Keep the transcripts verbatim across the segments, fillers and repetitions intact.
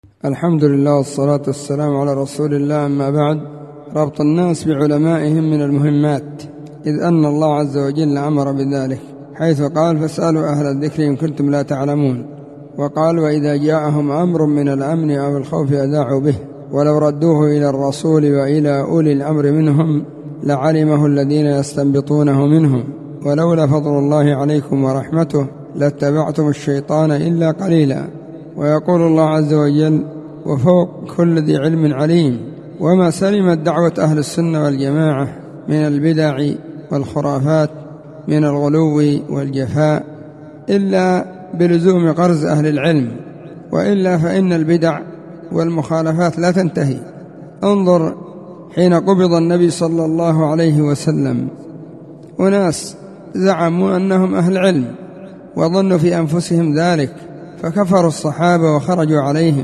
الحمد لله والصلاة والسلام على رسول الله. أما بعد، ربط الناس بعلمائهم من المهمات، إذ أن الله عز وجل أمر بذلك حيث قال: فاسألوا أهل الذكر إن كنتم لا تعلمون. وقال: وإذا جاءهم أمر من الأمن أو الخوف أذاعوا به ولو ردوه إلى الرسول وإلى أولي الأمر منهم لعلمه الذين يستنبطونه منهم ولولا فضل الله عليكم ورحمته لاتبعتم الشيطان إلا قليلا. ويقول الله عز وجل: وفوق كل ذي علم عليم. وما سلمت دعوة أهل السنة والجماعة من البدع والخرافات من الغلو والجفاء إلا بلزوم قرز أهل العلم، وإلا فإن البدع والمخالفات لا تنتهي. انظر حين قبض النبي صلى الله عليه وسلم، أناس زعموا أنهم أهل علم وظنوا في أنفسهم ذلك، فكفروا الصحابة وخرجوا عليهم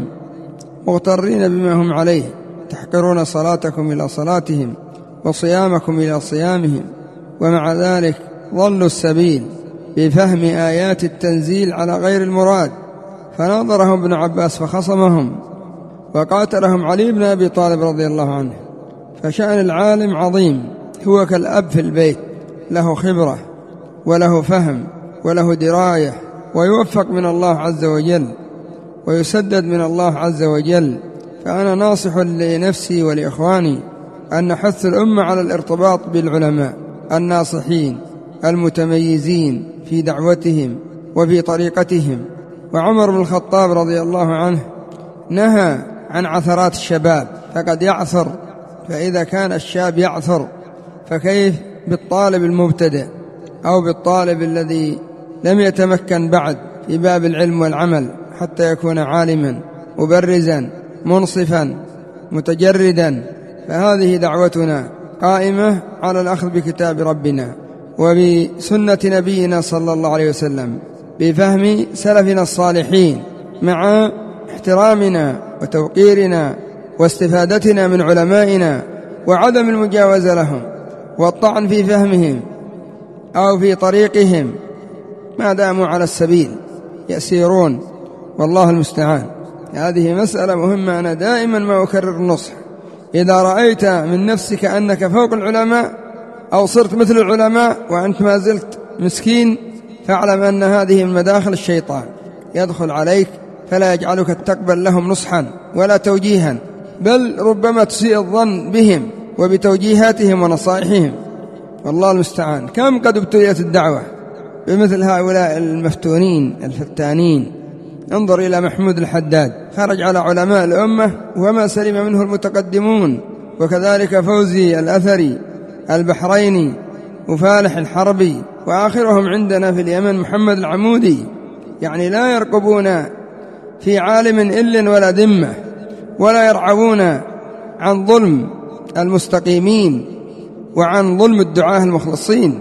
مغترين بما هم عليه، تحقرون صلاتكم إلى صلاتهم وصيامكم إلى صيامهم، ومع ذلك ضلوا السبيل بفهم آيات التنزيل على غير المراد. فناظرهم ابن عباس فخصمهم وقاتلهم علي بن أبي طالب رضي الله عنه. فشأن العالم عظيم، هو كالأب في البيت، له خبرة وله فهم وله دراية، ويوفق من الله عز وجل ويسدد من الله عز وجل. فأنا ناصح لنفسي ولإخواني أن نحث الأمة على الارتباط بالعلماء الناصحين المتميزين في دعوتهم وفي طريقتهم. وعمر بن الخطاب رضي الله عنه نهى عن عثرات الشباب، فقد يعثر، فإذا كان الشاب يعثر فكيف بالطالب المبتدئ أو بالطالب الذي لم يتمكن بعد في باب العلم والعمل حتى يكون عالما مبرزا منصفا متجردا. فهذه دعوتنا قائمة على الأخذ بكتاب ربنا وبسنة نبينا صلى الله عليه وسلم، بفهم سلفنا الصالحين، مع احترامنا وتوقيرنا واستفادتنا من علمائنا وعدم المجاوزة لهم والطعن في فهمهم أو في طريقهم ما داموا على السبيل يسيرون، والله المستعان. هذه مسألة مهمة، أنا دائما ما أكرر النصح: إذا رأيت من نفسك أنك فوق العلماء أو صرت مثل العلماء وأنت ما زلت مسكين، فاعلم أن هذه المداخل الشيطان يدخل عليك فلا يجعلك تقبل لهم نصحا ولا توجيها، بل ربما تسيء الظن بهم وبتوجيهاتهم ونصائحهم، والله المستعان. كم قد ابتليت الدعوة بمثل هؤلاء المفتونين الفتانين. انظر إلى محمود الحداد، خرج على علماء الأمة وما سلم منه المتقدمون، وكذلك فوزي الأثري البحريني وفالح الحربي، وآخرهم عندنا في اليمن محمد العمودي. يعني لا يرقبون في عالم إل ولا ذمة، ولا يرعبون عن ظلم المستقيمين وعن ظلم الدعاة المخلصين.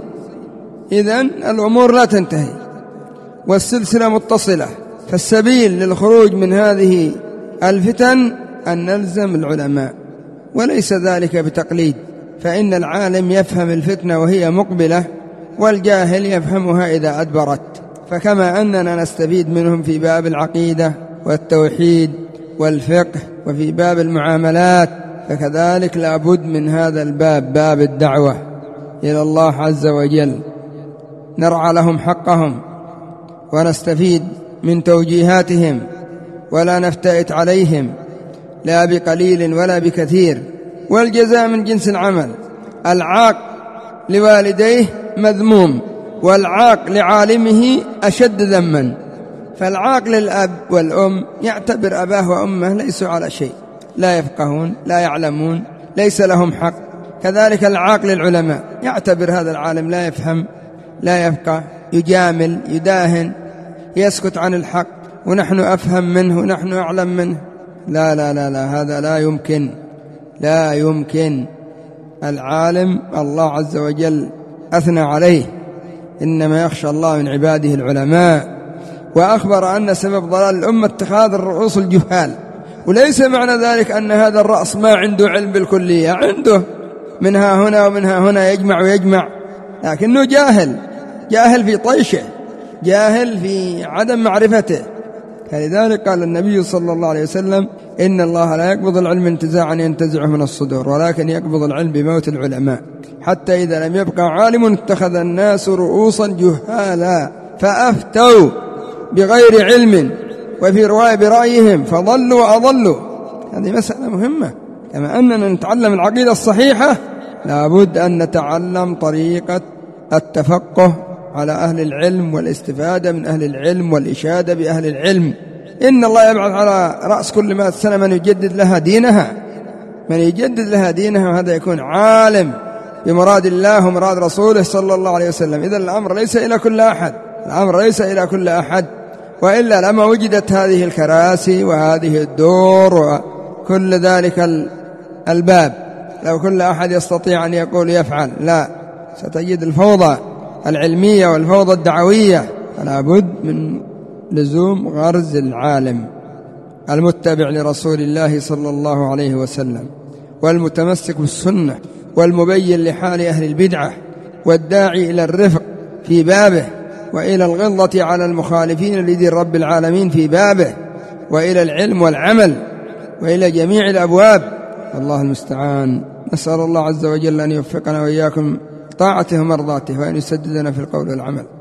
إذن الأمور لا تنتهي والسلسلة متصلة، فالسبيل للخروج من هذه الفتن أن نلزم العلماء، وليس ذلك بتقليد، فإن العالم يفهم الفتنة وهي مقبلة، والجاهل يفهمها إذا أدبرت. فكما أننا نستفيد منهم في باب العقيدة والتوحيد والفقه وفي باب المعاملات، فكذلك لابد من هذا الباب، باب الدعوة إلى الله عز وجل، نرعى لهم حقهم ونستفيد من توجيهاتهم ولا نفتئت عليهم لا بقليل ولا بكثير. والجزاء من جنس العمل. العاق لوالديه مذموم، والعاق لعالمه أشد ذما. فالعاق للأب والأم يعتبر أباه وأمه ليسوا على شيء، لا يفقهون لا يعلمون ليس لهم حق. كذلك العاق للعلماء يعتبر هذا العالم لا يفهم لا يفقه، يجامل يداهن يسكت عن الحق، ونحن أفهم منه ونحن أعلم منه. لا لا لا لا هذا لا يمكن، لا يمكن. العالم الله عز وجل أثنى عليه: إنما يخشى الله من عباده العلماء. وأخبر أن سبب ضلال الأمة اتخاذ الرؤوس الجهال. وليس معنى ذلك أن هذا الرأس ما عنده علم بالكلية، عنده منها هنا ومنها هنا، يجمع ويجمع، لكنه جاهل، جاهل في طيشه، جاهل في عدم معرفته. فلذلك قال النبي صلى الله عليه وسلم إن الله لا يقبض العلم انتزاعا ينتزعه من الصدور، ولكن يقبض العلم بموت العلماء، حتى إذا لم يبقى عالم اتخذ الناس رؤوسا جهالا فأفتوا بغير علم، وفي رواية برأيهم فضلوا وأضلوا. هذه مسألة مهمة. كما أننا نتعلم العقيدة الصحيحة لابد أن نتعلم طريقة التفقه على أهل العلم والاستفادة من أهل العلم والإشادة بأهل العلم. إن الله يبعث على رأس كل مائة سنة من يجدد لها دينها، من يجدد لها دينها، وهذا يكون عالم بمراد الله ومراد رسوله صلى الله عليه وسلم. إذن الأمر ليس إلى كل أحد، الأمر ليس إلى كل أحد، وإلا لما وجدت هذه الكراسي وهذه الدور وكل ذلك الباب، لو كل أحد يستطيع أن يقول يفعل، لا، ستجد الفوضى العلمية والفوضى الدعوية. فلا بد من لزوم غرز العالم المتبع لرسول الله صلى الله عليه وسلم، والمتمسك بالسنة، والمبين لحال أهل البدعة، والداعي إلى الرفق في بابه، وإلى الغلظة على المخالفين لدين رب العالمين في بابه، وإلى العلم والعمل، وإلى جميع الأبواب. الله المستعان. نسأل الله عز وجل أن يوفقنا وإياكم طاعته ومرضاته، وأن يسددنا في القول والعمل.